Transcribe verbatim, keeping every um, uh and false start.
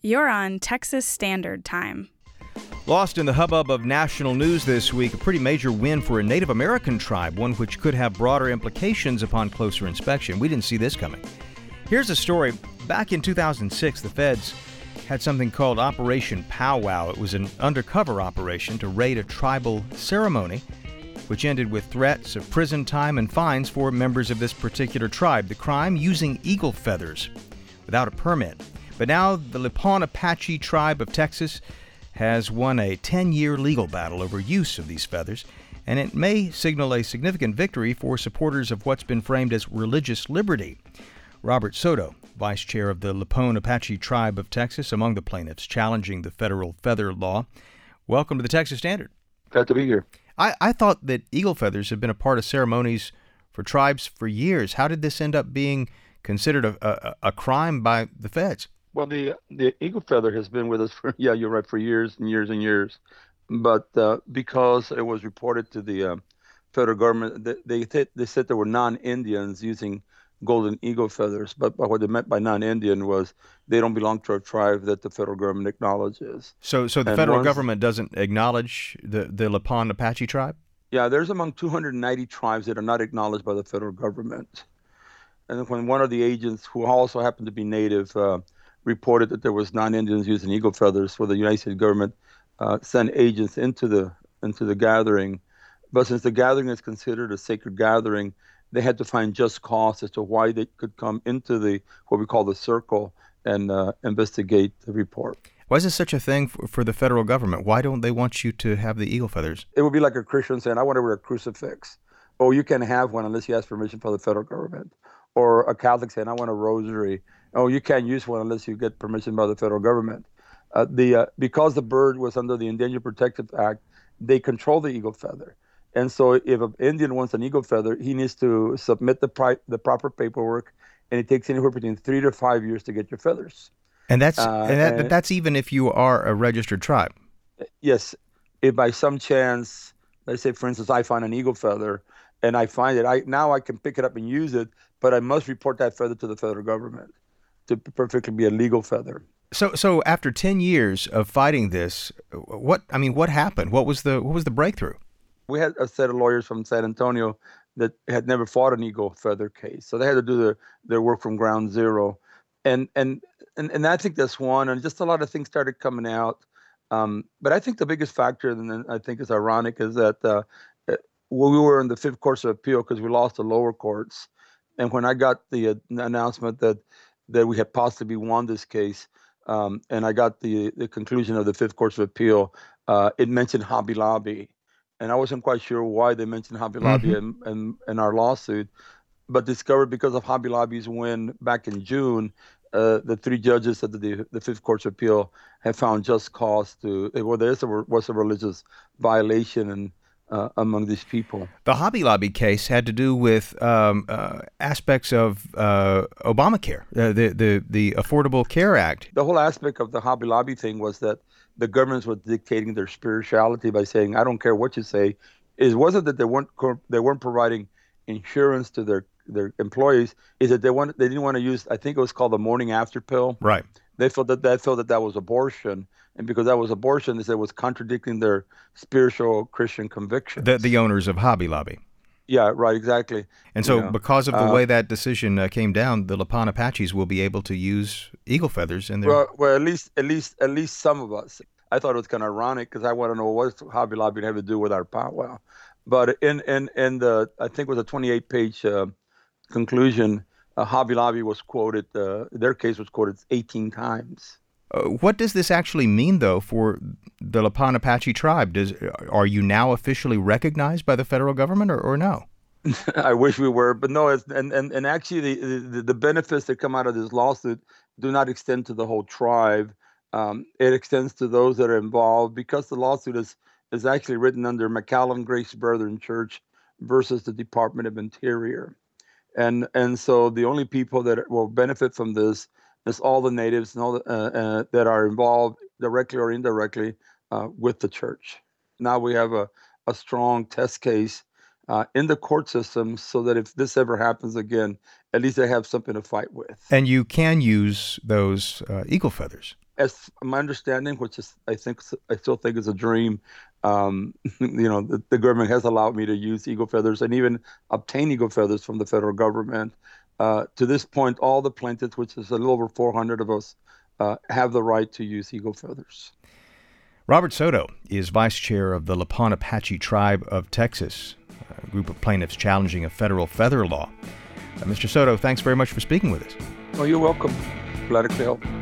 You're on Texas Standard Time. Lost in the hubbub of national news this week, a pretty major win for a Native American tribe, one which could have broader implications upon closer inspection. We didn't see this coming. Here's a story. Back in two thousand six, the feds had something called Operation Powwow. It was an undercover operation to raid a tribal ceremony, which ended with threats of prison time and fines for members of this particular tribe. The crime, using eagle feathers without a permit. But now the Lipan Apache tribe of Texas has won a ten-year legal battle over use of these feathers, and it may signal a significant victory for supporters of what's been framed as religious liberty. Robert Soto, vice chair of the Lipan Apache tribe of Texas, among the plaintiffs challenging the federal feather law. Welcome to the Texas Standard. Glad to be here. I, I thought that eagle feathers have been a part of ceremonies for tribes for years. How did this end up being considered a, a, a crime by the feds? Well, the the eagle feather has been with us for, yeah, you're right, for years and years and years. But uh, because it was reported to the uh, federal government, they, they they said there were non-Indians using golden eagle feathers. But, but what they meant by non-Indian was they don't belong to a tribe that the federal government acknowledges. So so the and federal once, government doesn't acknowledge the, the Lipan Apache tribe? Yeah, there's among two hundred ninety tribes that are not acknowledged by the federal government. And when one of the agents, who also happened to be Native, uh, reported that there was non-Indians using eagle feathers, for the United States government uh, sent agents into the into the gathering. But since the gathering is considered a sacred gathering, they had to find just cause as to why they could come into the what we call the circle and uh, investigate the report. Why is this such a thing for, for the federal government? Why don't they want you to have the eagle feathers? It would be like a Christian saying, I want to wear a crucifix. Oh, you can't have one unless you ask permission from the federal government. Or a Catholic saying, I want a rosary. Oh, you can't use one unless you get permission by the federal government. Uh, the uh, because the bird was under the Endangered Protective Act, they control the eagle feather. And so if an Indian wants an eagle feather, he needs to submit the pri- the proper paperwork, and it takes anywhere between three to five years to get your feathers. And that's uh, and that, and, that's even if you are a registered tribe. Yes. If by some chance, let's say, for instance, I find an eagle feather, and I find it, I now I can pick it up and use it, but I must report that feather to the federal government to perfectly be a legal feather. So, so after ten years of fighting this, what I mean, what happened? What was the what was the breakthrough? We had a set of lawyers from San Antonio that had never fought an eagle feather case, so they had to do their, their work from ground zero, and and and and I think that's one, and just a lot of things started coming out. Um, but I think the biggest factor, and I think is ironic, is that uh, we were in the fifth course of appeal because we lost the lower courts. And when I got the uh, announcement that that we had possibly won this case, um, and I got the the conclusion of the fifth course of appeal, uh, it mentioned Hobby Lobby, and I wasn't quite sure why they mentioned Hobby Lobby mm-hmm. in, in, in our lawsuit, but discovered because of Hobby Lobby's win back in June, uh, the three judges at the the fifth course of appeal have found just cause to well, there was a religious violation and. Uh, among these people. The Hobby Lobby case had to do with um, uh, aspects of uh, Obamacare, uh, the, the the Affordable Care Act. The whole aspect of the Hobby Lobby thing was that the governments were dictating their spirituality by saying, "I don't care what you say." It wasn't that they weren't they weren't providing insurance to their, their employees. Is that they wanted they didn't want to use, I think it was called the morning after pill. Right. They felt that that felt that that was abortion. And because that was abortion, they said it was contradicting their spiritual Christian convictions. The, the owners of Hobby Lobby. Yeah, right, exactly. And so you know, because of the uh, way that decision uh, came down, the Lipan Apaches will be able to use eagle feathers in their... Well, well, at least at least, at least some of us. I thought it was kind of ironic because I want to know what Hobby Lobby have to do with our powwow. But in, in, in the, I think it was a twenty-eight page uh, conclusion, uh, Hobby Lobby was quoted, uh, their case was quoted eighteen times. Uh, what does this actually mean, though, for the Lipan Apache tribe? Does are you now officially recognized by the federal government, or, or no? I wish we were, but no. It's, and, and and actually, the, the the benefits that come out of this lawsuit do not extend to the whole tribe. Um, it extends to those that are involved because the lawsuit is is actually written under McAllen Grace Brethren Church versus the Department of Interior, and and so the only people that will benefit from this. It's all the natives and all the, uh, uh, that are involved directly or indirectly uh, with the church. Now we have a, a strong test case uh, in the court system so that if this ever happens again, at least they have something to fight with. And you can use those uh, eagle feathers. as my understanding, which is I think I still think is a dream, um, you know, the, the government has allowed me to use eagle feathers and even obtain eagle feathers from the federal government. Uh, to this point, all the plaintiffs, which is a little over four hundred of us, uh, have the right to use eagle feathers. Robert Soto is vice chair of the Lipan Apache Tribe of Texas, a group of plaintiffs challenging a federal feather law. Uh, Mister Soto, thanks very much for speaking with us. Oh, you're welcome. Glad to help.